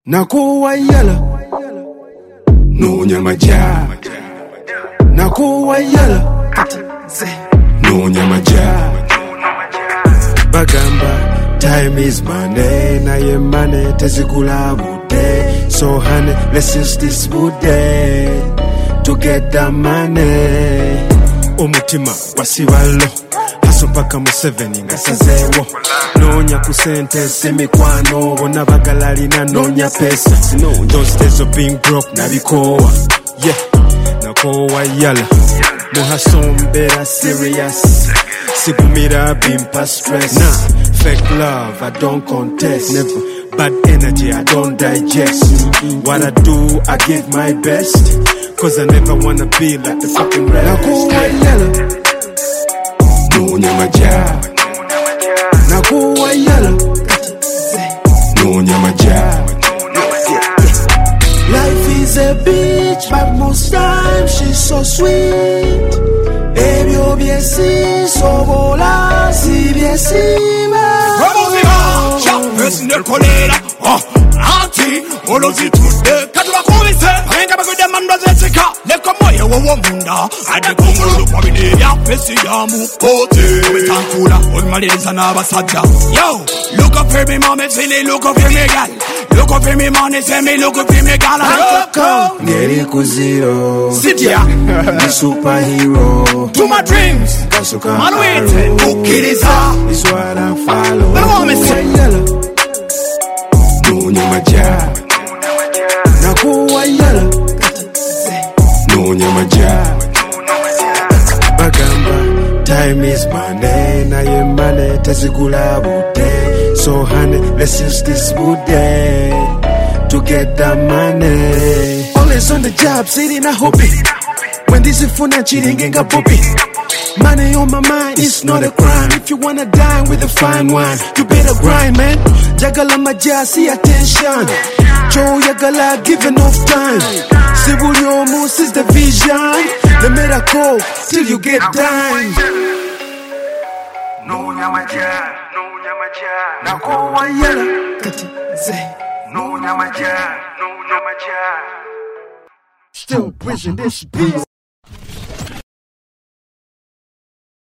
Nakuwa yala Nunya maja Nakuwa yala Nunya maja Bagamba time is money Na ye money tezikula bude So honey let's use this bude To get the money Omutima wasibalo Paka Museveni nga sazeewo Noonya ku sente semikwano Bonna bagalalina noonya pesa Those days of being broke nabikoowa Yeah, nakoowa yala Muhasombeera serious Sigumira bimpa stress Nah, fake love I don't contest Never bad energy I don't digest What I do I give my best Cause I never wanna be like the fucking rest Nakoowa yala Nunya maja Nakuwa yala Nunya maja Life is a bitch but most times she's so sweet Baby obiesi sobola si biesima Vamos personne colera Anti Olozi tude Katuma kumise Renga bagude manda zetika Leko moye wo munda Ade kongolo kwa bine ya pesi ya mukote Kometankula Olmaleza na basajja Yo Look up for me mama say me look up for me gal Look up for me money say me look up for me gal Ngeri kuziro Sitia Ni superhero To my dreams Kasuka Manuete Ukiriza Is what I follow The mama say Nunya maja Nakuwa yala Nunya maja Bagamba time is money Na ye money tezikula bude So honey let's use this bude To get the money Always on the job sitting a hobby When this is fun and cheating ain't got poppy Money on my mind, it's not a crime. If you wanna dine with a fine wine, you better grind, man. Jagala maja, see attention. Joe Yagala, give enough time. Sibulyo Moose is the vision. The miracle, till you get dime. Nunya maja, nunya maja. Nakuwa yala, kati ze. Nunya maja, nunya maja. Still pushing this beat.